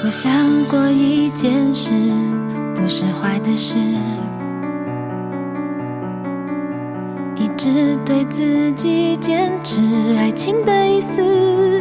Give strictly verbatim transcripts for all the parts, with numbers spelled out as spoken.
我想过一件事，不是坏的事，一直对自己坚持爱情的意思，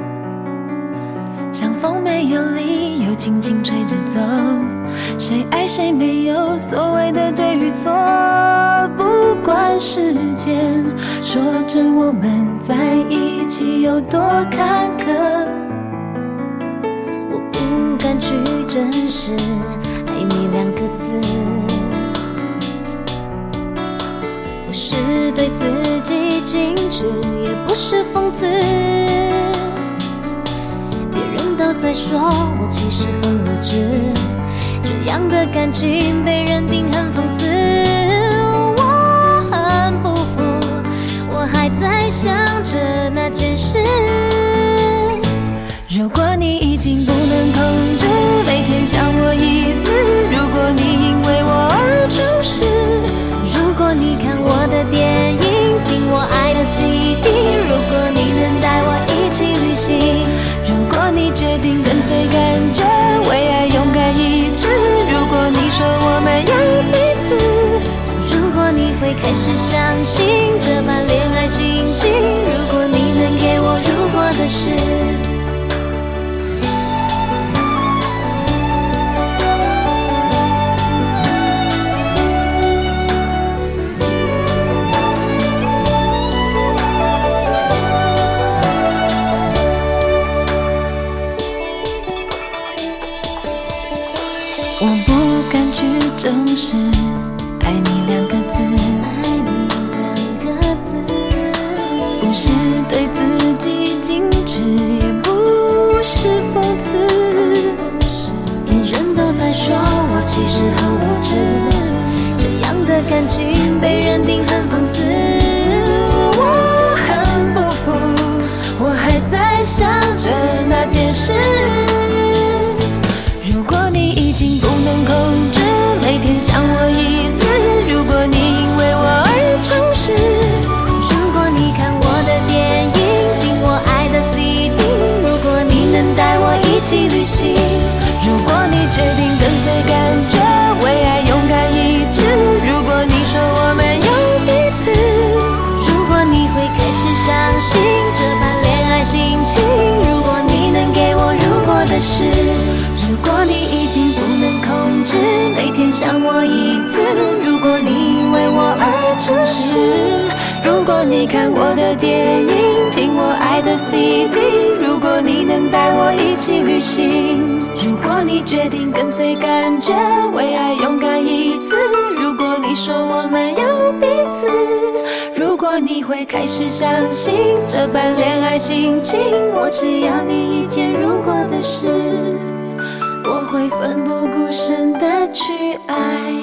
像风没有理由轻轻吹着走，谁爱谁没有所谓的对与错，不管时间说着我们在一起有多坎坷， 我不敢去正视爱你两个字，不是对自己矜持，也不是讽刺，别人都在说我其实很无知，这样的感情被认定很讽刺，我很不服，我还在想着那件事。 如果你已经不能控制每天想我一次，如果你因为我而诚实， 如果你看我的电影，听我爱的 C D， 如果你能带我一起旅行， 如果你决定跟随感觉，为爱勇敢一次，如果你说我们有彼此， 如果你会开始相信这般恋爱心情，如果你能给我如果的事。 我不敢去正视爱你两个字， 爱你两个字， 不是对自己矜持，也不是讽刺， 别人都在说我其实很无知，这样的感情被认定很讽刺， 我很不服，我还在想着那件事。如果你已经不能控制每天想我一次，如果你因为我而诚实， 如果你看我的电影，听我爱的 C D， 如果你能带我一起旅行， 如果你决定跟随感觉，为爱勇敢一次，如果你说我们有彼此， 如果你会开始相信这般恋爱心情，如果你能给我如果的事， 如果你已经不能控制每天想我一次，如果你因为我而诚实，如果你看我的电影，听我爱的 C D， 如果你能带我一起旅行，如果你决定跟随感觉，为爱勇敢一次，如果你说我们有彼此，如果你会开始相信这般恋爱心情，我只要你一件如果的事，我会奋不顾身地去爱。